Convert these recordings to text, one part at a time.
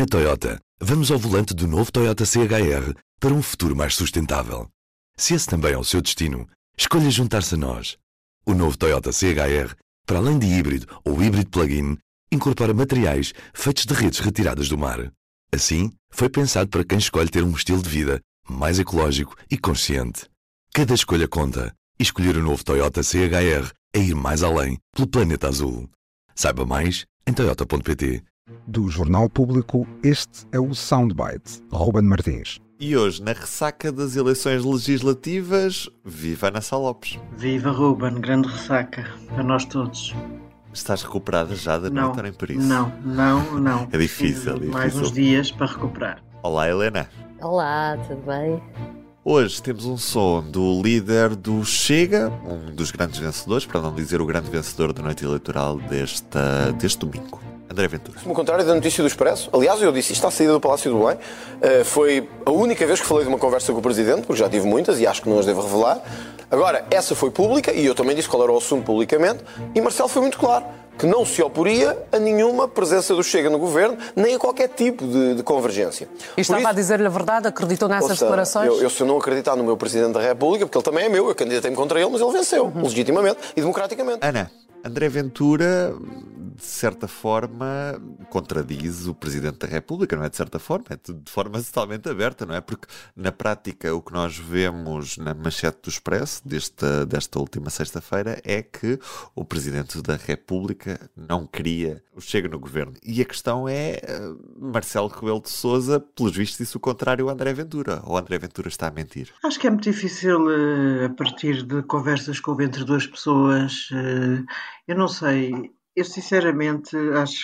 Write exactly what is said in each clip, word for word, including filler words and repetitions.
Na Toyota, vamos ao volante do novo Toyota C H R para um futuro mais sustentável. Se esse também é o seu destino, escolha juntar-se a nós. O novo Toyota C H R, para além de híbrido ou híbrido plug-in, incorpora materiais feitos de redes retiradas do mar. Assim, foi pensado para quem escolhe ter um estilo de vida mais ecológico e consciente. Cada escolha conta, e escolher o novo Toyota C H R é ir mais além pelo planeta azul. Saiba mais em toyota ponto pt. Do Jornal Público, este é o Soundbite, Ruben Martins. E hoje, na ressaca das eleições legislativas, viva Ana Sá Lopes. Viva Ruben, grande ressaca para nós todos. Estás recuperada já da não, noite em Paris? Não, não, não. É difícil, é difícil. Mais uns dias para recuperar. Olá, Helena. Olá, tudo bem? Hoje temos um som do líder do Chega, um dos grandes vencedores, para não dizer o grande vencedor da noite eleitoral desta, deste domingo. André Ventura. Como contrário da notícia do Expresso, aliás, eu disse isto à saída do Palácio do Belém, uh, foi a única vez que falei de uma conversa com o Presidente, porque já tive muitas e acho que não as devo revelar. Agora, essa foi pública e eu também disse qual era o assunto publicamente, e Marcelo foi muito claro, que não se oporia a nenhuma presença do Chega no governo, nem a qualquer tipo de, de convergência. E estava isso, a dizer-lhe a verdade? Acreditou nessas ouça, declarações? Eu, eu, se eu não acreditar no meu Presidente da República, porque ele também é meu, eu candidatei-me contra ele, mas ele venceu, uhum. legitimamente e democraticamente. Ana, André Ventura, de certa forma, contradiz o Presidente da República, não é de certa forma, é de forma totalmente aberta, não é? Porque, na prática, o que nós vemos na manchete do Expresso desta, desta última sexta-feira é que o Presidente da República não queria o Chega no governo. E a questão é, Marcelo Rebelo de Sousa, pelos vistos, disse o contrário ao André Ventura. Ou André Ventura está a mentir? Acho que é muito difícil, a partir de conversas que houve entre duas pessoas, eu não sei... Eu, sinceramente,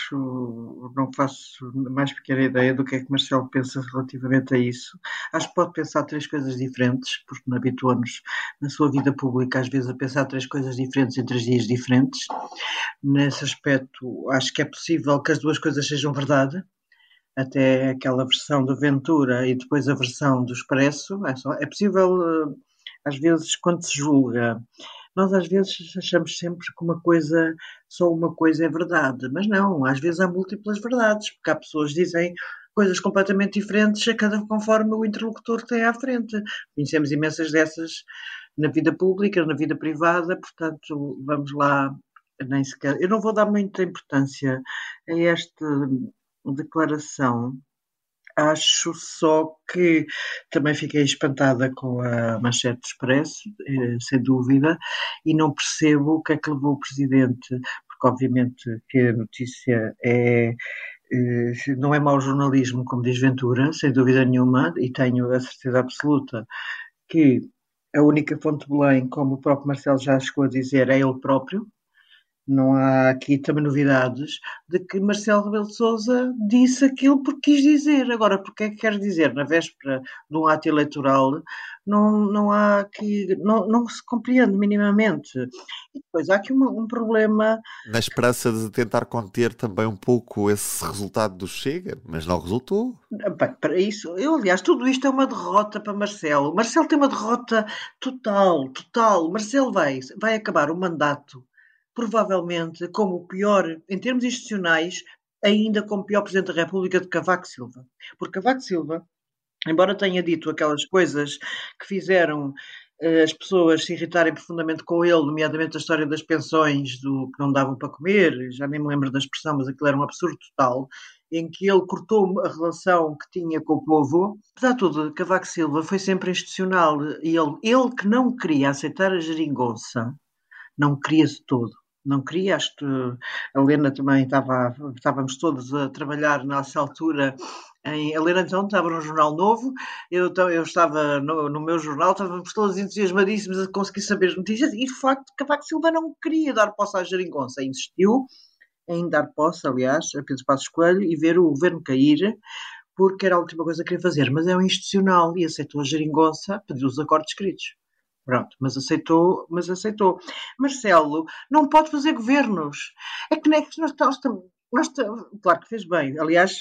acho, não faço mais pequena ideia do que é que Marcelo pensa relativamente a isso. Acho que pode pensar três coisas diferentes, porque não habituamos na sua vida pública, às vezes, a pensar três coisas diferentes em três dias diferentes. Nesse aspecto, acho que é possível que as duas coisas sejam verdade, até aquela versão do Ventura e depois a versão do Expresso. É, só, é possível, às vezes, quando se julga... Nós às vezes achamos sempre que uma coisa, só uma coisa é verdade, mas não, às vezes há múltiplas verdades, porque há pessoas que dizem coisas completamente diferentes a cada conforme o interlocutor que tem à frente. Conhecemos imensas dessas na vida pública, na vida privada, portanto, vamos lá, nem sequer... Eu não vou dar muita importância a esta declaração. Acho só que também fiquei espantada com a manchete do Expresso, sem dúvida, e não percebo o que é que levou o Presidente, porque obviamente que a notícia é, não é mau jornalismo, como diz Ventura, sem dúvida nenhuma, e tenho a certeza absoluta que a única fonte de Belém, como o próprio Marcelo já chegou a dizer, é ele próprio. Não há aqui também novidades de que Marcelo Rebelo de Sousa disse aquilo porque quis dizer. Agora, porque é que quer dizer? Na véspera de um ato eleitoral, não, não há aqui, não, não se compreende minimamente. E depois há aqui uma, um problema... Na esperança de tentar conter também um pouco esse resultado do Chega, mas não resultou. Bem, para isso, eu, aliás, tudo isto é uma derrota para Marcelo. Marcelo tem uma derrota total, total. Marcelo vai, vai acabar o mandato provavelmente como o pior, em termos institucionais, ainda como o pior Presidente da República de Cavaco Silva. Porque Cavaco Silva, embora tenha dito aquelas coisas que fizeram uh, as pessoas se irritarem profundamente com ele, nomeadamente a história das pensões, do que não davam para comer, já nem me lembro da expressão, mas aquilo era um absurdo total, em que ele cortou a relação que tinha com o povo. Apesar de tudo, Cavaco Silva foi sempre institucional, e ele, ele que não queria aceitar a geringonça, não queria de todo. Não queria, acho que a Helena também estava, estávamos todos a trabalhar nessa altura. Em, a Helena então estava num jornal novo, eu, eu estava no, no meu jornal, estávamos todos entusiasmadíssimos a conseguir saber as notícias, e de facto Cavaco Silva não queria dar posse à geringonça, insistiu em dar posse, aliás, a Pedro Passos Coelho, e ver o governo cair, porque era a última coisa que queria fazer, mas é um institucional e aceitou a geringonça, pediu os acordos escritos. Pronto, mas aceitou, mas aceitou. Marcelo não pode fazer governos. É que, é que nós, nós, nós, claro que fez bem. Aliás,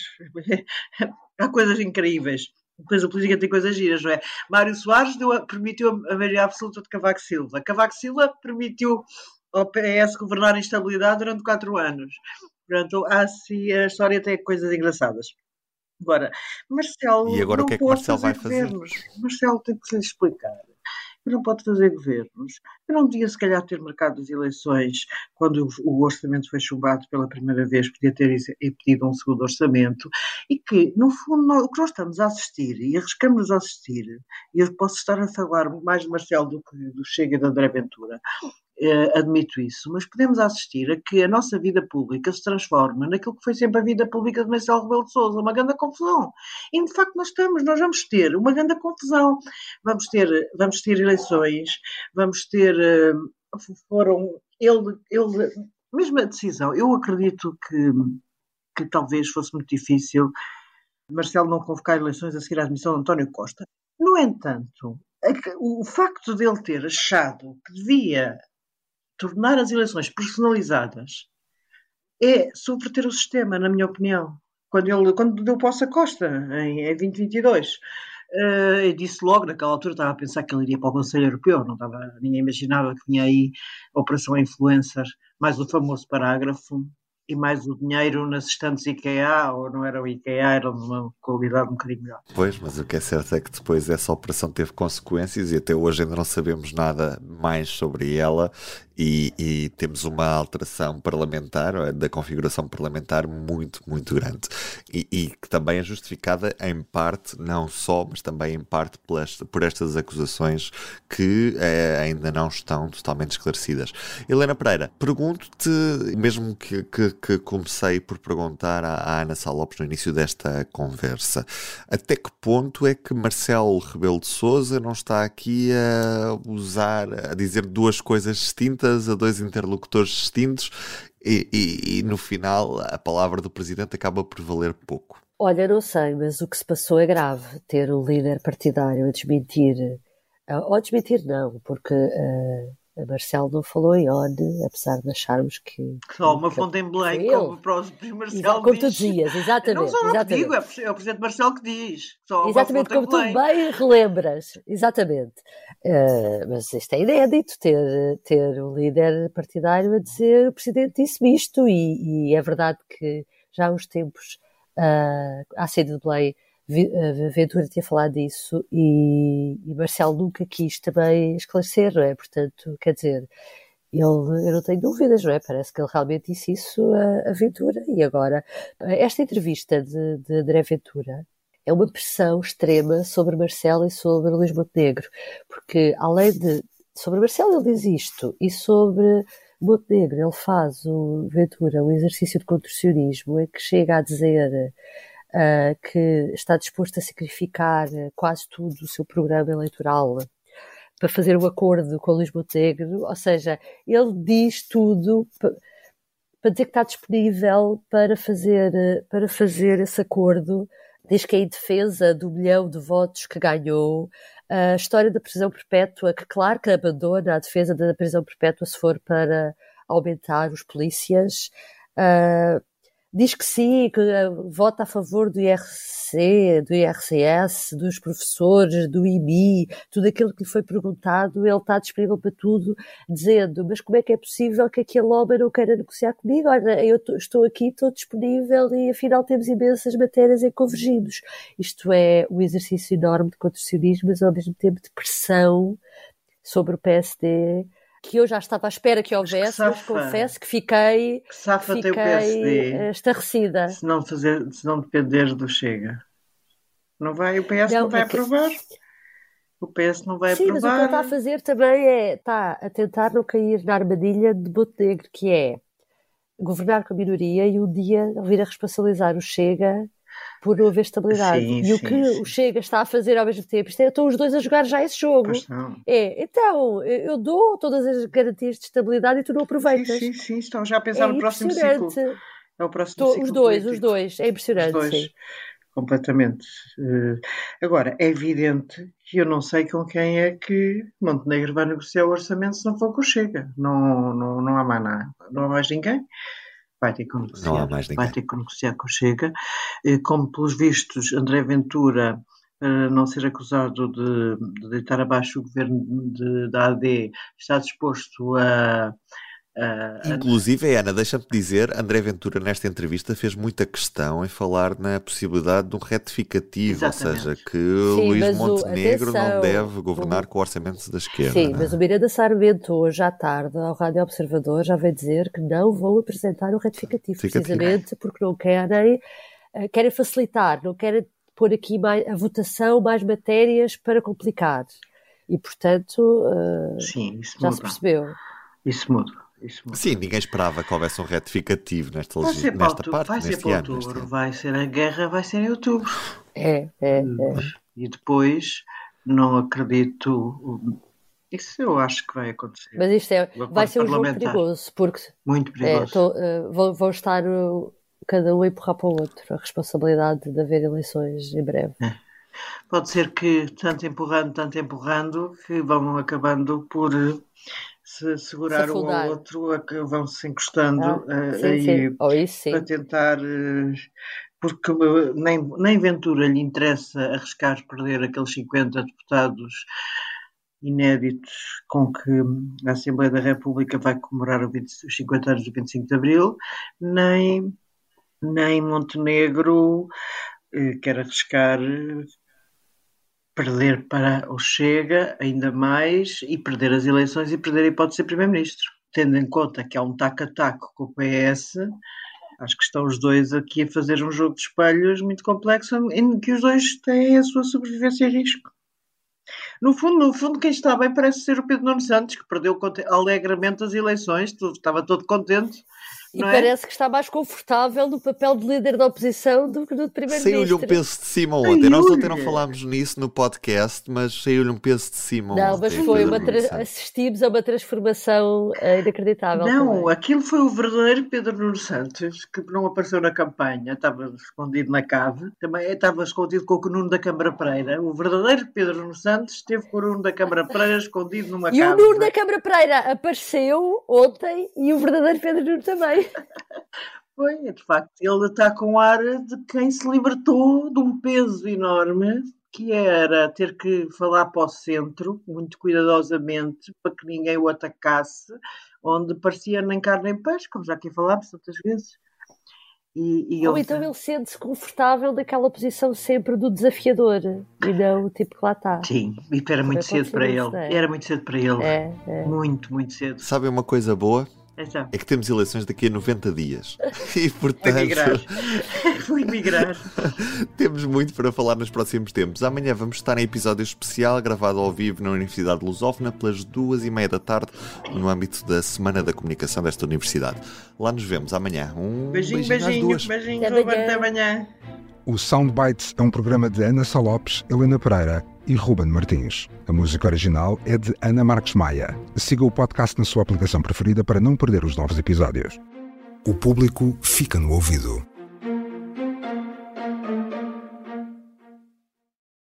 há coisas incríveis. A coisa política tem coisas giras, não é? Mário Soares deu, permitiu a maioria absoluta de Cavaco Silva. Cavaco Silva permitiu ao P S governar em estabilidade durante quatro anos. Portanto, assim, a história tem coisas engraçadas. Agora, Marcelo E agora não o que é que pode Marcelo fazer vai fazer? governos. Marcelo tem que se lhe explicar. Que não pode fazer governos. Eu não devia, se calhar, ter marcado as eleições quando o orçamento foi chumbado pela primeira vez, podia ter pedido um segundo orçamento, e que, no fundo, nós, o que nós estamos a assistir, e arriscamos a assistir, e eu posso estar a falar mais de Marcelo do que do Chega e de André Ventura, Uh, admito isso, mas podemos assistir a que a nossa vida pública se transforma naquilo que foi sempre a vida pública de Marcelo Rebelo de Sousa, uma grande confusão. E de facto nós estamos, nós vamos ter uma grande confusão. Vamos ter, vamos ter eleições, vamos ter, uh, foram, ele, ele, mesmo a decisão, eu acredito que, que talvez fosse muito difícil Marcelo não convocar eleições a seguir à admissão de António Costa. No entanto, o facto dele ter achado que devia tornar as eleições personalizadas é subverter o sistema, na minha opinião. Quando ele quando deu posse a Costa, em, em vinte e vinte e dois, uh, eu disse logo, naquela altura, estava a pensar que ele iria para o Conselho Europeu, não estava, ninguém imaginava que vinha aí a Operação Influencer, mais o famoso parágrafo, e mais o dinheiro nas estantes IKEA, ou não era o IKEA, era de uma qualidade um bocadinho melhor. Pois, mas o que é certo é que depois essa operação teve consequências e até hoje ainda não sabemos nada mais sobre ela e, e temos uma alteração parlamentar, da configuração parlamentar muito, muito grande e, e que também é justificada em parte, não só, mas também em parte pelas, por estas acusações que é, ainda não estão totalmente esclarecidas. Helena Pereira, pergunto-te, mesmo que, que que comecei por perguntar à Ana Sá Lopes no início desta conversa. Até que ponto é que Marcelo Rebelo de Sousa não está aqui a usar, a dizer duas coisas distintas a dois interlocutores distintos e, e, e no final a palavra do Presidente acaba por valer pouco? Olha, não sei, mas o que se passou é grave. Ter um líder partidário a desmentir, ou desmentir não, porque... Uh... A Marcelo não falou em O N U, apesar de acharmos que... Só uma fonte em Belém, como o próprio Marcelo como diz. tu dizias, exatamente. Não só exatamente. digo, é o Presidente Marcelo que diz. Só exatamente, como tu bem relembras. Exatamente. Uh, mas isto é inédito, ter, ter um líder partidário a dizer o Presidente disse-me isto, e, e é verdade que já há uns tempos, uh, à saída de Belém, a Ventura tinha falado disso e, e Marcelo nunca quis também esclarecer, não é? Portanto, quer dizer, ele, eu não tenho dúvidas, não é? Parece que ele realmente disse isso a, a Ventura. E agora, esta entrevista de, de André Ventura é uma pressão extrema sobre Marcelo e sobre Luís Montenegro, porque além de, sobre Marcelo ele diz isto, e sobre Montenegro ele faz, o Ventura, um exercício de contorcionismo em que chega a dizer... Uh, que está disposto a sacrificar quase tudo o seu programa eleitoral para fazer um acordo com o Luís Montenegro, ou seja, ele diz tudo para, para dizer que está disponível para fazer, para fazer esse acordo, diz que é em defesa do milhão de votos que ganhou, a história da prisão perpétua, que claro que abandona a defesa da prisão perpétua se for para aumentar os polícias, uh, diz que sim, que vota a favor do I R C, do I R C S, dos professores, do I M I, tudo aquilo que lhe foi perguntado, ele está disponível para tudo, dizendo, mas como é que é possível que aquele homem não queira negociar comigo? Olha, eu estou aqui, estou disponível e afinal temos imensas matérias em que convergimos. Isto é um exercício enorme de contorcionismo, mas ao mesmo tempo de pressão sobre o P S D, que eu já estava à espera que houvesse, mas, que mas confesso que fiquei, que safa fiquei tem o P S D, estarrecida. Se não, fazer, se não depender do Chega. Não vai, o P S não, não vai é que... aprovar. O P S não vai Sim, aprovar. Sim, mas o que ele está a fazer também é, está a tentar não cair na armadilha de Montenegro, que é governar com a minoria e um dia vir a responsabilizar o Chega por não haver estabilidade. Sim, e sim, o que sim. o Chega está a fazer ao mesmo tempo, isto é, estão os dois a jogar já esse jogo. É, então, eu dou todas as garantias de estabilidade e tu não aproveitas. Sim, sim, sim, estão já a pensar é no próximo ciclo. É o próximo Tô, ciclo os dois, político. os dois, é impressionante, os dois. Sim. Completamente. Agora, é evidente que eu não sei com quem é que Montenegro vai negociar o orçamento se não for com o Chega. Não, não, não há mais nada, não há mais ninguém. Vai ter que negociar, não há mais ninguém. Vai ter que negociar com o Chega. Como, pelos vistos, André Ventura, para não ser acusado de, de deitar abaixo o governo de, da A D, está disposto a, Uh, Inclusive, Ana, deixa-me dizer, André Ventura nesta entrevista fez muita questão em falar na possibilidade de um retificativo, Exatamente. ou seja, que Sim, Luís mas o- Montenegro atenção, não deve governar o- com o orçamento da esquerda. Sim, não é? mas o Miranda Sarmento hoje à tarde ao Rádio Observador já veio dizer que não vão apresentar o retificativo, Retificativo. precisamente porque não querem, eh, querem facilitar, não querem pôr aqui mais, a votação mais matérias para complicar. E, portanto, eh, sim, isso já muda. se percebeu. Isso muda. Isso muda. Sim, ninguém esperava que houvesse um retificativo nesta, Vai legi- ser para nesta outubro, parte, vai ser neste para ano. neste outubro, ano. vai ser a guerra, vai ser em outubro. É, é, é. E depois, não acredito. Isso eu acho que vai acontecer. Mas isto é, O acordo vai ser um jogo parlamentar. perigoso, porque Muito é, perigoso. tô, eh, vão, vão estar uh, cada um a empurrar para o outro a responsabilidade de haver eleições em breve. Pode ser que, tanto empurrando, tanto empurrando, que vão acabando por eh, se segurar Se um afundar. ao outro, a que vão se encostando Ah, eh, sim, aí sim. Ou isso sim. para tentar. eh, Porque eh, nem, nem Ventura lhe interessa arriscar perder aqueles cinquenta deputados inéditos com que a Assembleia da República vai comemorar o vinte os cinquenta anos do vinte e cinco de Abril, nem, nem Montenegro eh, quer arriscar eh, perder para o Chega ainda mais e perder as eleições e perder a hipótese de ser Primeiro-Ministro. Tendo em conta que há um taco-a-taco com o P S, acho que estão os dois aqui a fazer um jogo de espelhos muito complexo em que os dois têm a sua sobrevivência em risco. No fundo, no fundo, quem está bem parece ser o Pedro Nuno Santos, que perdeu conte- alegremente as eleições, tudo- estava todo contente. E não é? parece que está mais confortável no papel de líder da oposição do que no de Saiu-lhe primeiro-ministro. um peso de cima ontem. Nós ontem não Saiu-lhe. falámos nisso no podcast, mas saiu-lhe um peso de cima Não, ontem. mas foi uma Pedro tra- Nuno Santos. assistimos a uma transformação eh, inacreditável. Não, também. aquilo foi o verdadeiro Pedro Nuno Santos, que não apareceu na campanha, estava escondido na cave, também estava escondido com o Nuno da Câmara Pereira. O verdadeiro Pedro Nuno Santos esteve com o Nuno da Câmara Pereira escondido numa E o cave. Nuno da Câmara Pereira apareceu ontem e o verdadeiro Pedro Nuno também. Foi, de facto, ele está com ar de quem se libertou de um peso enorme, que era ter que falar para o centro, muito cuidadosamente, para que ninguém o atacasse, onde parecia nem carne nem peixe, como já aqui falámos tantas vezes. E, e Ou ele- então ele sente-se confortável naquela posição sempre do desafiador e não o tipo que lá está. Sim, e era muito pode cedo ser para isso, ele. não é? Era muito cedo para ele. É, é. Muito, muito cedo. Sabem uma coisa boa? Então, É que temos eleições daqui a noventa dias. E, foi migrar. portanto, Foi migrar. temos muito para falar nos próximos tempos. Amanhã vamos estar em episódio especial, gravado ao vivo na Universidade Lusófona, pelas duas e meia da tarde, no âmbito da Semana da Comunicação desta Universidade. Lá nos vemos amanhã. Um Beijinho, beijinho às beijinho, duas. beijinho, Até Ruben, amanhã. até amanhã. O Soundbites é um programa de Ana Sá Lopes, Helena Pereira e Ruben Martins. A música original é de Ana Marques Maia. Siga o podcast na sua aplicação preferida para não perder os novos episódios. O público fica no ouvido.